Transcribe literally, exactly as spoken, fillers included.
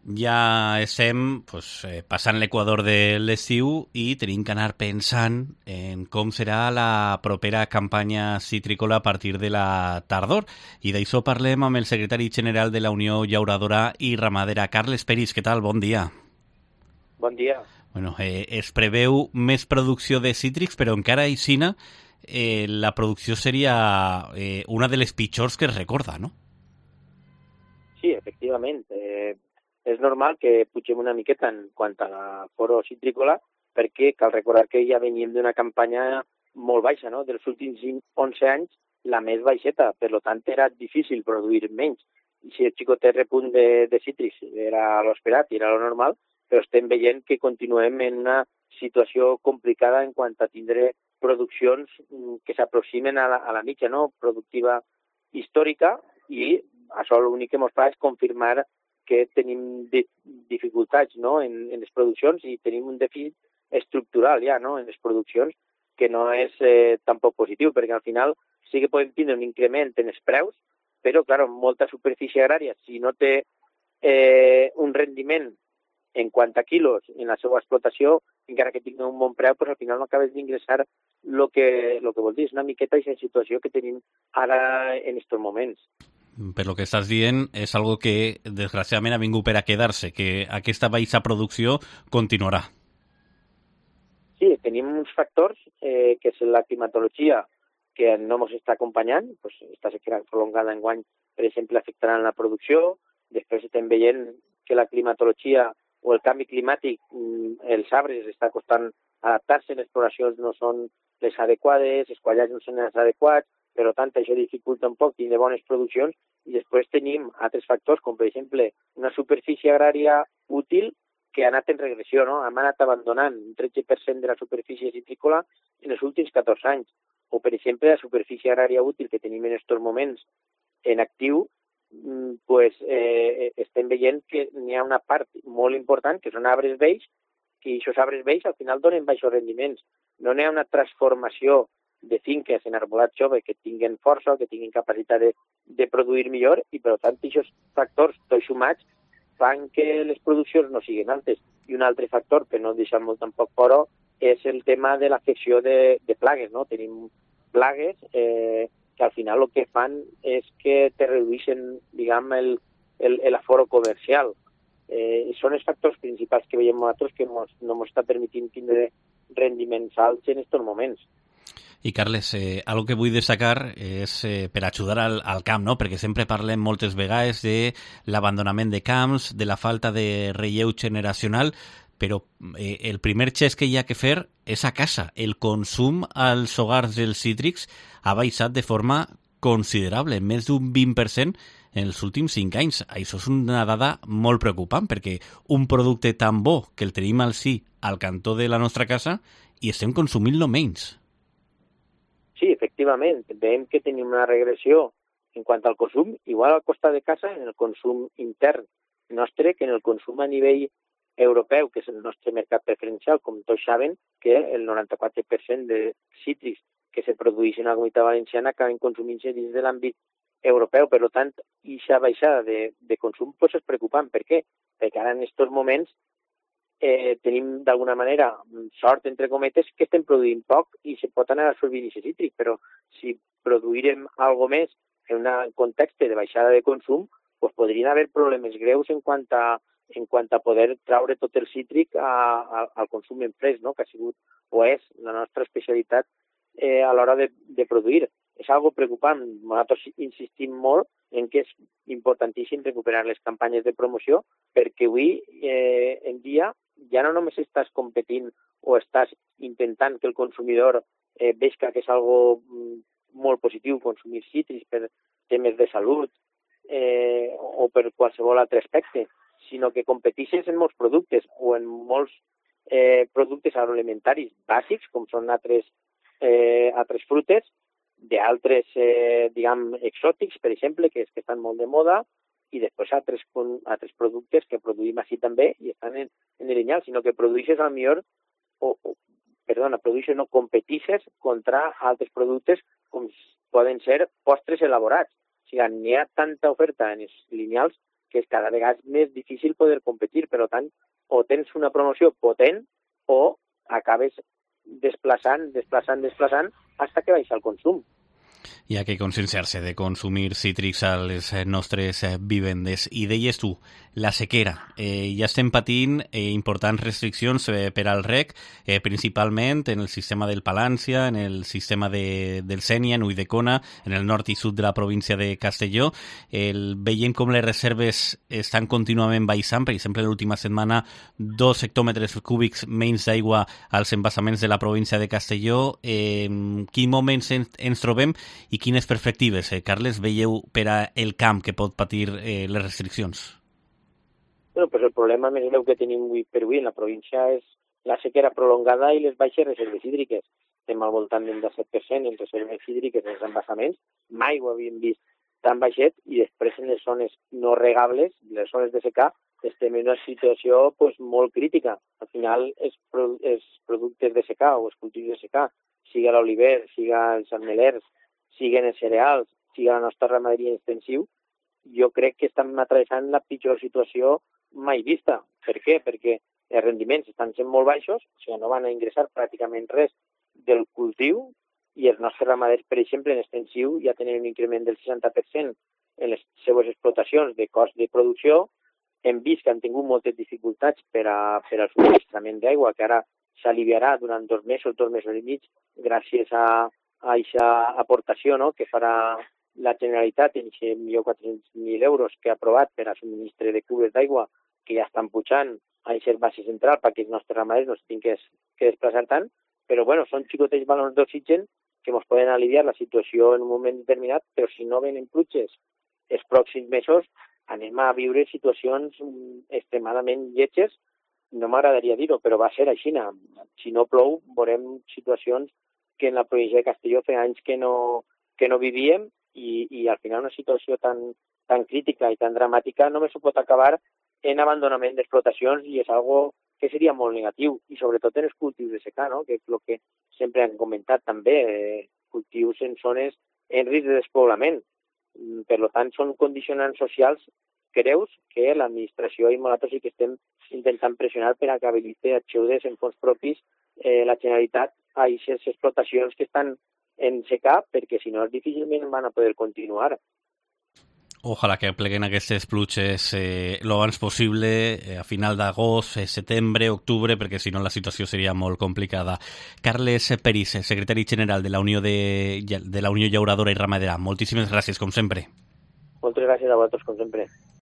Ja estem pues, eh, passant l'equador de l'estiu i tenim que anar pensant en com serà la propera campanya citrícola a partir de la tardor. I d'això parlem amb el secretari general de la Unió Llauradora i Ramadera, Carles Peris. Què tal? Bon dia. Bon dia. Bueno, eh, es preveu més producció de cítrics, però encara aixina eh, la producció seria eh, una de les pitjors que es recorda, no? Sí, efectivament. Eh, és normal que pugem una miqueta en quant a la foro citrícola, perquè cal recordar que ja veníem d'una campanya molt baixa, no? Dels últims onze anys, la més baixeta, per tant era difícil produir menys. I si el xicotet repunt de, de cítrics era l'esperat i era lo normal, però estem veient que continuem en una situació complicada en quant a tindre produccions que s'aproximen a, a la mitja, no? Productiva històrica, i això l'únic que ens fa és confirmar que tenim di dificultats, no? en, en les produccions, i tenim un dèficit estructural ja, no? En les produccions, que no és eh, tampoc positiu, perquè al final sí que podem tindre un increment en els preus, però, clar, molta superfície agrària, si no té eh, un rendiment en quant a quilos en la seva explotació, encara que tingui un bon preu, pues, al final no acabes d'ingressar el que, lo que vol dir. És una miqueta aquesta situació que tenim ara en aquests moments. Per lo que estàs dient, és algo que desgraciadament ha vingut per a quedar-se, que aquesta baixa producció continuarà. Sí, tenim uns factors, eh, que és la climatologia, que no ens està acompanyant, pues, està sequera prolongada en guany, per exemple, afectarà la producció. Després estem veient que la climatologia o el canvi climàtic, els arbres està costant adaptar-se, les floracions no són les adequades, els quallats no són els adequats, per tant, això dificulta un poc tindre bones produccions. I després tenim altres factors, com per exemple una superfície agrària útil que ha anat en regressió, no? Hem anat abandonant un tretze per cent de la superfície citrícola en els últims catorze anys. O, per exemple, la superfície agrària útil que tenim en aquests moments en actiu, pues, eh, estem veient que n'hi ha una part molt important, que són arbres vells, que aquests arbres vells al final donen baixos rendiments. No n'hi ha una transformació de finques en arbolat jove que tinguin força, que tinguin capacitat de, de produir millor, i per tant aquests factors tots sumats fan que les produccions no siguin altes. I un altre factor que no deixem molt tampoc fora és el tema de l'afecció de, de plagues, no? Tenim plagues eh, que al final el que fan és que te redueixen, diguem, el, el, el aforo comercial. Eh, són els factors principals que veiem nosaltres que mos, no ens està permitint tindre rendiments alts en aquests moments. I Carles, eh, algo que vull destacar és eh, per ajudar al, al camp, no? Perquè sempre parlem moltes vegades de l'abandonament de camps, de la falta de relleu generacional, però eh, el primer gest que hi ha que fer és a casa. El consum als hogars dels cítrics ha baixat de forma considerable, més d'un vint per cent en els últims cinc anys. Això és una dada molt preocupant, perquè un producte tan bo que el tenim al sí al cantó de la nostra casa i estem consumint-lo menys. Sí, efectivament, veiem que tenim una regressió en quant al consum, igual al costat de casa, en el consum intern nostre, que en el consum a nivell europeu, que és el nostre mercat preferencial. Com tots saben, que el noranta-quatre per cent de cítrics que se produeixen a la Comunitat Valenciana acaben consumint-se dins de l'àmbit europeu. Per tant, aquesta baixada de, de consum pues, és preocupant. Per què? Perquè ara en aquests moments Eh, tenim d'alguna manera sort, entre cometes, que estem produint poc i se pot anar absorbint aquest cítric, però si produirem algo més en un context de baixada de consum, pues podrien haver problemes greus en quant a, en quant a poder traure tot el cítric a, a, al consum en fresc, no? Que ha sigut o és la nostra especialitat eh, a l'hora de, de produir. És algo preocupant. Nosaltres insistim molt en que és importantíssim recuperar les campanyes de promoció, perquè avui eh, en dia ja no només estàs competint o estàs intentant que el consumidor eh, veja que és algo molt positiu consumir cítrics per temes de salut eh, o per qualsevol altre aspecte, sinó que competeixes en molts productes o en molts eh, productes agroalimentaris bàsics, com són altres, eh, altres frutes, d'altres, eh, diguem, exòtics, per exemple, que, és, que estan molt de moda, i després altres, altres productes que produïm així també i estan en, en el lineal, sinó que produeixes al millor, o, o perdona, produeixes, no competeixes contra altres productes com poden ser postres elaborats. O sigui, n'hi ha tanta oferta en els lineals que és cada vegada més difícil poder competir. Per tant, o tens una promoció potent o acabes desplaçant, desplaçant, desplaçant, fins que baixa el consum. Hi ha que conscienciar-se de consumir cítrics a les nostres vivendes. I deies tu, la sequera. Eh, ja estem patint eh, importants restriccions eh, per al reg, eh, principalment en el sistema del Palància, en el sistema de, del Sénia, en Ulldecona, en el nord i sud de la província de Castelló. El, veiem com les reserves estan contínuament baixant. Per exemple, l'última setmana, dos hectòmetres cúbics menys d'aigua als embassaments de la província de Castelló. Eh, quin moments ens, ens trobem i quines perspectives, eh, Carles, veieu per a el camp que pot patir eh, les restriccions? Bueno, pues el problema més greu que tenim avui per avui en la província és la sequera prolongada i les baixes reserves hídriques. Estem al voltant d'un disset per cent en reserves hídriques en els embassaments. Mai ho havíem vist tan baixet, i després en les zones no regables, les zones de secà, estem en una situació pues, molt crítica. Al final, els, els productes de secà o els cultius de secà, siga l'oliver, siga els ametllers, siguen els cereals, siga la nostra ramaderia extensiu, jo crec que estem atravessant la pitjor situació mai vista. Per què? Perquè els rendiments estan sent molt baixos, o sigui, no van a ingressar pràcticament res del cultiu, i els nostres ramaders, per exemple, en extensiu, ja tenen un increment del seixanta per cent en les seues explotacions de cost de producció. Hem vist que han tingut moltes dificultats per, a, per al subministrament d'aigua, que ara s'aliviarà durant dos mesos, dos mesos i mig, gràcies a a aquesta aportació, no?, que farà la Generalitat en aquest milió quatre-cents mil euros que ha aprovat per a subministre de cubes d'aigua, que ja estan pujant a aquest base central perquè els nostres ramaders no es tinguin que, que desplaçar tant. Però bueno, són xicotets balons d'oxigen que ens poden aliviar la situació en un moment determinat, però si no venen pluges els pròxims mesos anem a viure situacions extremadament lletges. No m'agradaria dir-ho, però va ser així. Si no plou, veurem situacions que en la província de Castelló feia anys que no, que no vivíem, i, i al final una situació tan, tan crítica i tan dramàtica només se pot acabar en abandonament d'explotacions, i és algo que seria molt negatiu, i sobretot en els cultius de secà, no?, que és el que sempre han comentat també, eh, cultius en zones en risc de despoblament. Per tant, són condicionants socials greus que l'administració i nosaltres sí que estem intentant pressionar per a que habiliti ajudes en fons propis eh, la Generalitat a aquestes explotacions que estan en secà, perquè si no difícilment van a poder continuar. Ojalà que pleguen aquestes pluges eh, lo abans possible, eh, a final d'agost, eh, setembre, octubre, perquè si no la situació seria molt complicada. Carles Peris, secretari general de la Unió de, de la Unió Llauradora i Ramadera, moltíssimes gràcies, com sempre. Moltes gràcies a vosaltres, com sempre.